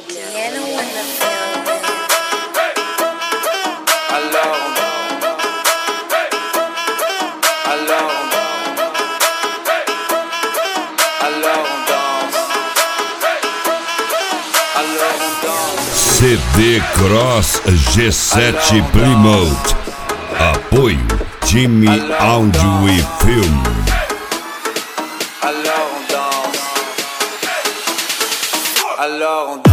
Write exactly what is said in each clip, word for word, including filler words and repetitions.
Piano in the building. Alors, alors, alors on danse. Alors on danse. C D Cross G sete Plymouth. Apoio Time Áudio e Filme. Alors on danse. Alors on danse.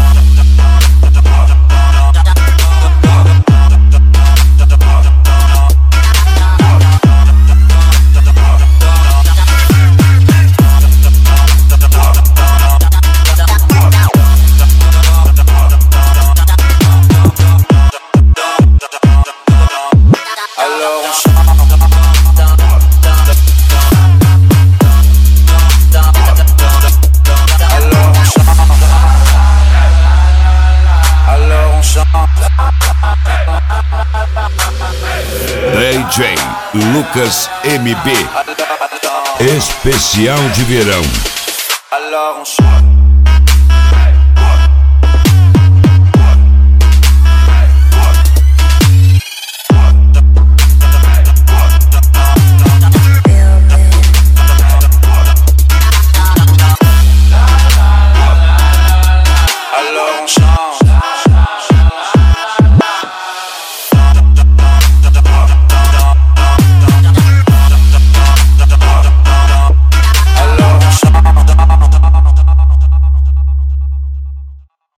D J Lucas M B. Especial de verão. Alors on chante.